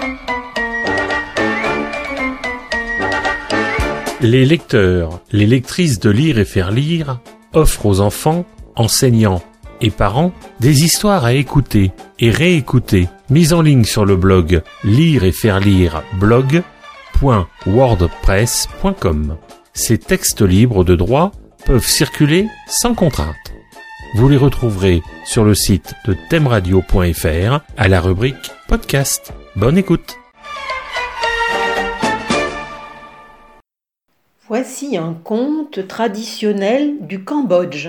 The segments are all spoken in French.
Les lecteurs, les lectrices de Lire et faire lire offrent aux enfants, enseignants et parents des histoires à écouter et réécouter, mises en ligne sur le blog Lire et faire lire blog.wordpress.com. Ces textes libres de droit peuvent circuler sans contrainte. Vous les retrouverez sur le site de themradio.fr à la rubrique podcast. Bonne écoute. Voici un conte traditionnel du Cambodge,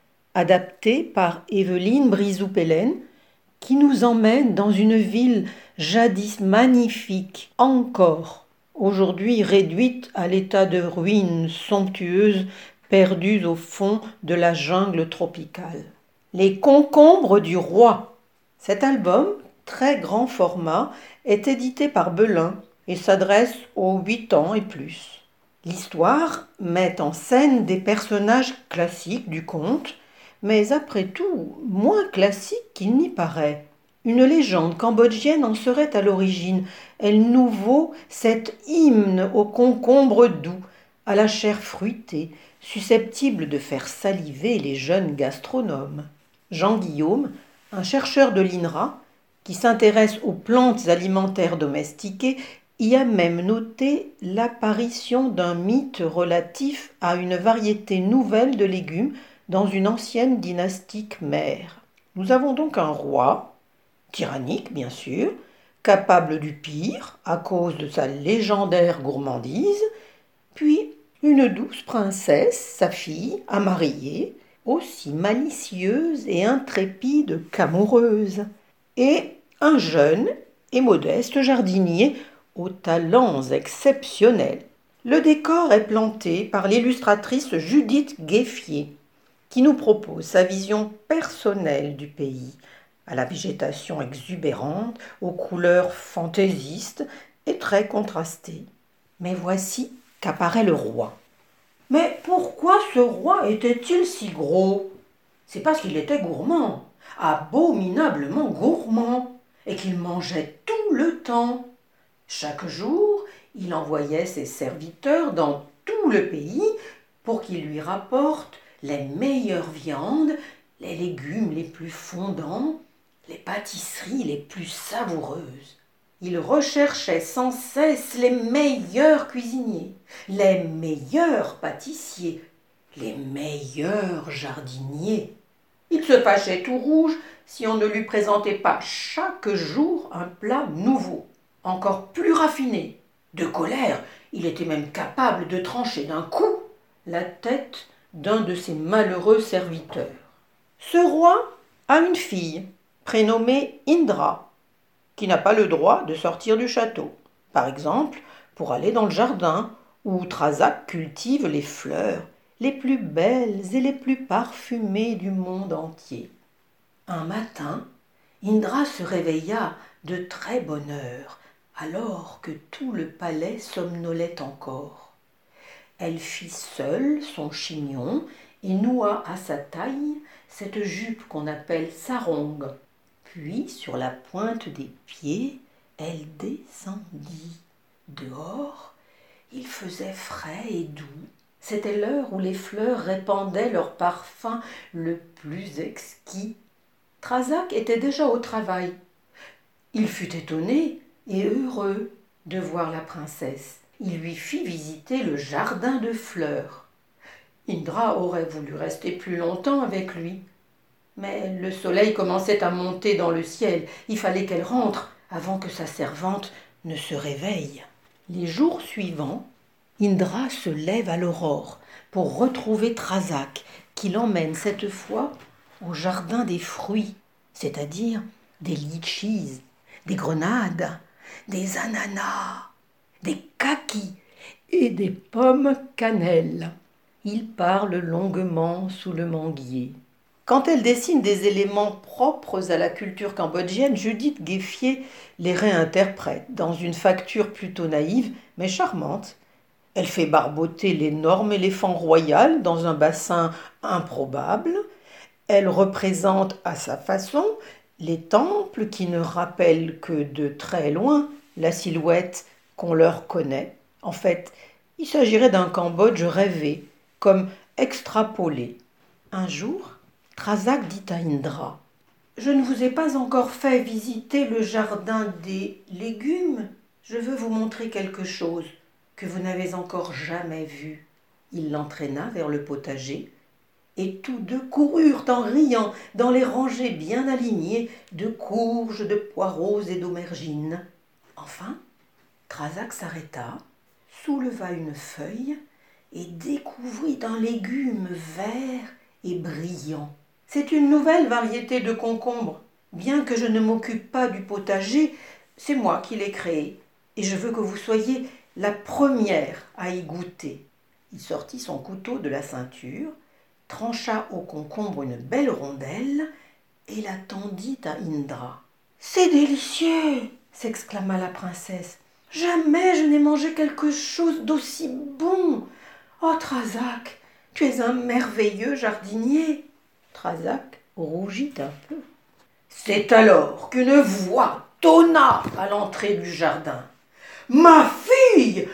adapté par Evelyne Brizou-Pellen, qui nous emmène dans une ville jadis magnifique, encore, aujourd'hui réduite à l'état de ruines somptueuses perdues au fond de la jungle tropicale. Les concombres du roi. Cet album, très grand format, est édité par Belin et s'adresse aux 8 ans et plus. L'histoire met en scène des personnages classiques du conte, mais après tout, moins classiques qu'il n'y paraît. Une légende cambodgienne en serait à l'origine. Elle nous vaut cet hymne aux concombres doux, à la chair fruitée, susceptible de faire saliver les jeunes gastronomes. Jean Guillaume, un chercheur de l'INRA, qui s'intéresse aux plantes alimentaires domestiquées, y a même noté l'apparition d'un mythe relatif à une variété nouvelle de légumes dans une ancienne dynastie khmère. Nous avons donc un roi, tyrannique bien sûr, capable du pire à cause de sa légendaire gourmandise, puis une douce princesse, sa fille, à marier, aussi malicieuse et intrépide qu'amoureuse, et un jeune et modeste jardinier aux talents exceptionnels. Le décor est planté par l'illustratrice Judith Gueffier, qui nous propose sa vision personnelle du pays, à la végétation exubérante, aux couleurs fantaisistes et très contrastées. Mais voici qu'apparaît le roi. Mais pourquoi ce roi était-il si gros ? C'est parce qu'il était gourmand, abominablement gourmand, et qu'il mangeait tout le temps. Chaque jour, il envoyait ses serviteurs dans tout le pays pour qu'ils lui rapportent les meilleures viandes, les légumes les plus fondants, les pâtisseries les plus savoureuses. Il recherchait sans cesse les meilleurs cuisiniers, les meilleurs pâtissiers, les meilleurs jardiniers. Il se fâchait tout rouge si on ne lui présentait pas chaque jour un plat nouveau, encore plus raffiné. De colère, il était même capable de trancher d'un coup la tête d'un de ses malheureux serviteurs. Ce roi a une fille, prénommée Indra, qui n'a pas le droit de sortir du château, par exemple pour aller dans le jardin où Trazak cultive les fleurs les plus belles et les plus parfumées du monde entier. Un matin, Indra se réveilla de très bonne heure, alors que tout le palais somnolait encore. Elle fit seule son chignon et noua à sa taille cette jupe qu'on appelle sarong. Puis, sur la pointe des pieds, elle descendit. Dehors, il faisait frais et doux. C'était l'heure où les fleurs répandaient leur parfum le plus exquis. Trazak était déjà au travail. Il fut étonné et heureux de voir la princesse. Il lui fit visiter le jardin de fleurs. Indra aurait voulu rester plus longtemps avec lui. Mais le soleil commençait à monter dans le ciel. Il fallait qu'elle rentre avant que sa servante ne se réveille. Les jours suivants, Indra se lève à l'aurore pour retrouver Trazak, qui l'emmène cette fois au jardin des fruits, c'est-à-dire des litchis, des grenades, des ananas, des kakis et des pommes cannelle. Il parle longuement sous le manguier. Quand elle dessine des éléments propres à la culture cambodgienne, Judith Gueffier les réinterprète dans une facture plutôt naïve mais charmante. Elle fait barboter l'énorme éléphant royal dans un bassin improbable. Elle représente à sa façon les temples qui ne rappellent que de très loin la silhouette qu'on leur connaît. En fait, il s'agirait d'un Cambodge rêvé, comme extrapolé. Un jour, Trazak dit à Indra: « Je ne vous ai pas encore fait visiter le jardin des légumes. Je veux vous montrer quelque chose que vous n'avez encore jamais vu. » Il l'entraîna vers le potager, et tous deux coururent en riant dans les rangées bien alignées de courges, de poireaux et d'aubergines. Enfin, Trazak s'arrêta, souleva une feuille et découvrit un légume vert et brillant. « C'est une nouvelle variété de concombre. Bien que je ne m'occupe pas du potager, c'est moi qui l'ai créé, et je veux que vous soyez la première à y goûter. » Il sortit son couteau de la ceinture, trancha au concombre une belle rondelle et la tendit à Indra. « C'est délicieux !» s'exclama la princesse. « Jamais je n'ai mangé quelque chose d'aussi bon. Oh, Trazak, tu es un merveilleux jardinier. » Trazak rougit un peu. C'est alors qu'une voix tonna à l'entrée du jardin. « Ma fille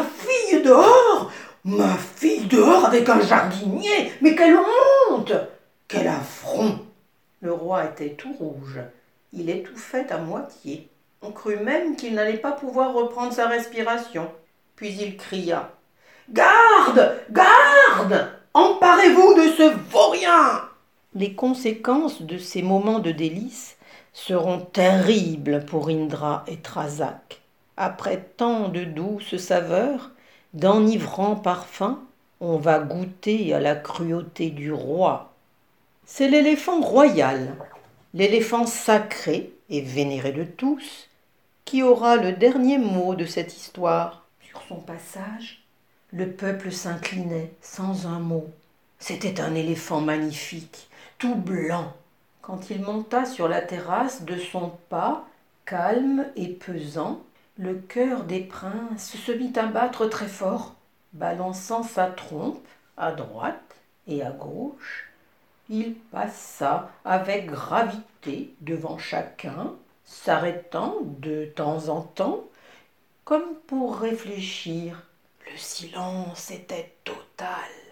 dehors! Ma fille dehors avec un jardinier! Mais quelle honte! Quel affront !» Le roi était tout rouge. Il étouffait à moitié. On crut même qu'il n'allait pas pouvoir reprendre sa respiration. Puis il cria: « Garde! Garde! Emparez-vous de ce vaurien !» Les conséquences de ces moments de délice seront terribles pour Indra et Trazak. Après tant de douces saveurs, d'enivrants parfums, on va goûter à la cruauté du roi. C'est l'éléphant royal, l'éléphant sacré et vénéré de tous, qui aura le dernier mot de cette histoire. Sur son passage, le peuple s'inclinait sans un mot. C'était un éléphant magnifique, tout blanc. Quand il monta sur la terrasse, de son pas, calme et pesant, le cœur des princes se mit à battre très fort, balançant sa trompe à droite et à gauche. Il passa avec gravité devant chacun, s'arrêtant de temps en temps, comme pour réfléchir. Le silence était total.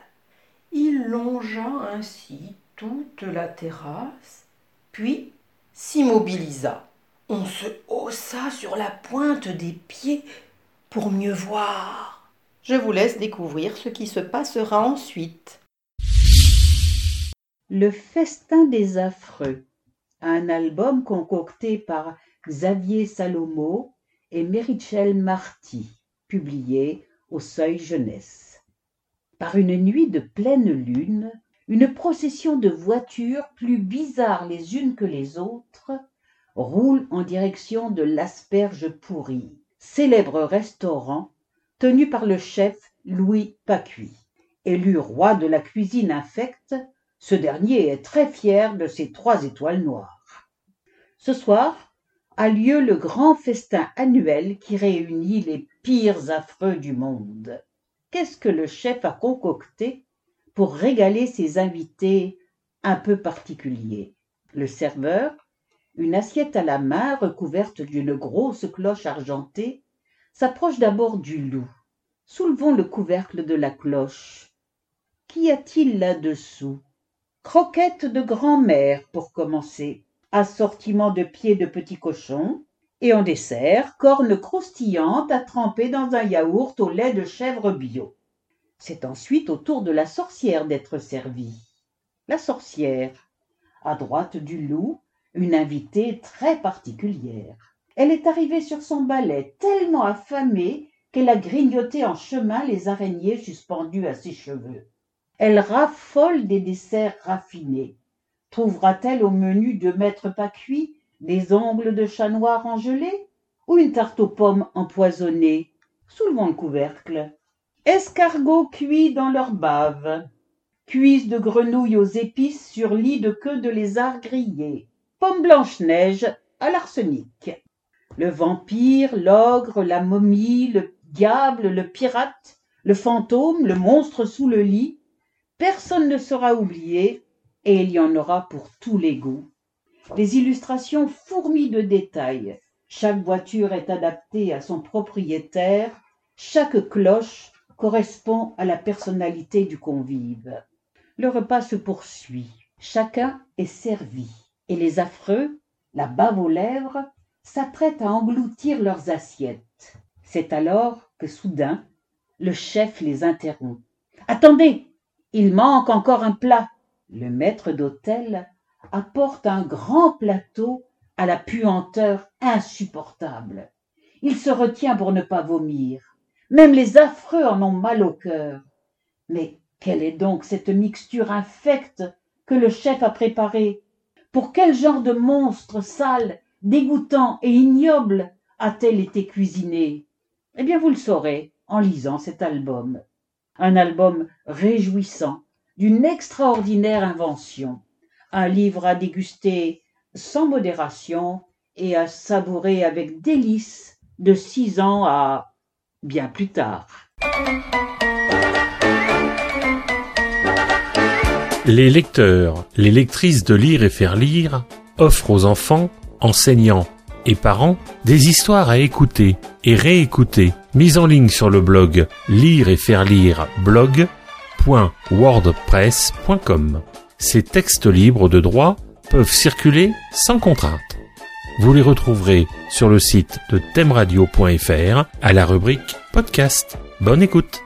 Il longea ainsi toute la terrasse, puis s'immobilisa. On se haussa sur la pointe des pieds pour mieux voir. Je vous laisse découvrir ce qui se passera ensuite. Le festin des affreux, un album concocté par Xavier Salomo et Merichel Marty, publié au Seuil Jeunesse. Par une nuit de pleine lune, une procession de voitures plus bizarres les unes que les autres roule en direction de l'Asperge Pourrie, célèbre restaurant tenu par le chef Louis Pacuis. Élu roi de la cuisine infecte, ce dernier est très fier de ses 3 étoiles noires. Ce soir a lieu le grand festin annuel qui réunit les pires affreux du monde. Qu'est-ce que le chef a concocté pour régaler ses invités un peu particuliers? Le serveur, une assiette à la main recouverte d'une grosse cloche argentée, s'approche d'abord du loup. Soulevons le couvercle de la cloche. Qu'y a-t-il là-dessous? Croquettes de grand-mère pour commencer, assortiment de pieds de petits cochons, et en dessert, cornes croustillantes à tremper dans un yaourt au lait de chèvre bio. C'est ensuite au tour de la sorcière d'être servie. La sorcière, à droite du loup, une invitée très particulière. Elle est arrivée sur son balai tellement affamée qu'elle a grignoté en chemin les araignées suspendues à ses cheveux. Elle raffole des desserts raffinés. Trouvera-t-elle au menu de maître Pacuis des ongles de chat noir en gelée ou une tarte aux pommes empoisonnée? Soulevons le couvercle. Escargots cuits dans leur bave. Cuisses de grenouilles aux épices sur lit de queue de lézard grillé. Pomme Blanche-Neige à l'arsenic. Le vampire, l'ogre, la momie, le diable, le pirate, le fantôme, le monstre sous le lit. Personne ne sera oublié et il y en aura pour tous les goûts. Les illustrations fourmillent de détails. Chaque voiture est adaptée à son propriétaire, chaque cloche correspond à la personnalité du convive. Le repas se poursuit, chacun est servi, et les affreux, la bave aux lèvres, s'apprêtent à engloutir leurs assiettes. C'est alors que soudain, le chef les interrompt. « Attendez, il manque encore un plat !» Le maître d'hôtel apporte un grand plateau à la puanteur insupportable. Il se retient pour ne pas vomir. Même les affreux en ont mal au cœur. Mais quelle est donc cette mixture infecte que le chef a préparée? Pour quel genre de monstre sale, dégoûtant et ignoble a-t-elle été cuisinée? Eh bien, vous le saurez en lisant cet album. Un album réjouissant, d'une extraordinaire invention. Un livre à déguster sans modération et à savourer avec délice de 6 ans à bien plus tard. Les lecteurs, les lectrices de Lire et faire lire offrent aux enfants, enseignants et parents des histoires à écouter et réécouter, mises en ligne sur le blog Lire et faire lire blog.wordpress.com. Ces textes libres de droit peuvent circuler sans contrainte. Vous les retrouverez sur le site de themradio.fr à la rubrique podcast. Bonne écoute!